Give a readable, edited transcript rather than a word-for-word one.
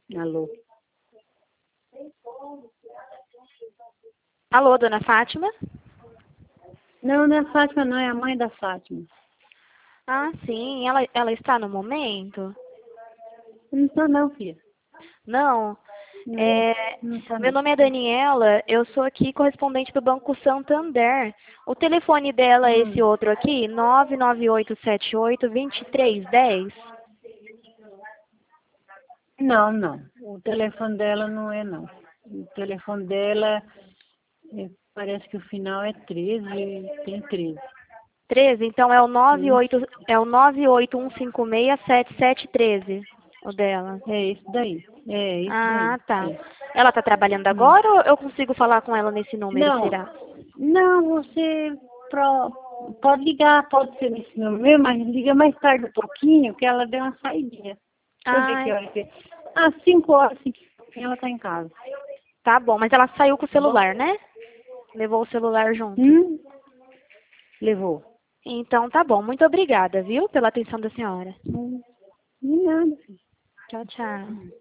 Alô? Alô, dona Fátima? Não, não é a Fátima, não, é a mãe da Fátima. Ah, sim. Ela está no momento? Não estou não, filha. Não. Não, É, não está meu não. nome é Daniela, eu sou aqui correspondente do Banco Santander. O telefone dela é esse outro aqui, 99878-2310. Não, não. O telefone dela não é, não. O telefone dela, parece que o final é 13, tem 13. 13, então é o Sim. 98, é o 981567713, o dela. É isso daí. É isso daí. Ah, tá. É. Ela tá trabalhando agora ou eu consigo falar com ela nesse número, Não, será? não, você pode ligar, pode ser nesse número mesmo, mas liga mais tarde um pouquinho, que ela deu uma saidinha. Deixa eu ver que Ai, hora que é. Às 5 horas, 5 ela tá em casa. tá bom, mas ela saiu com o Tá bom? celular, né? Levou o celular junto. Hum? Levou. Então tá bom, muito obrigada, viu, pela atenção da senhora. De nada, filho. Tchau, tchau.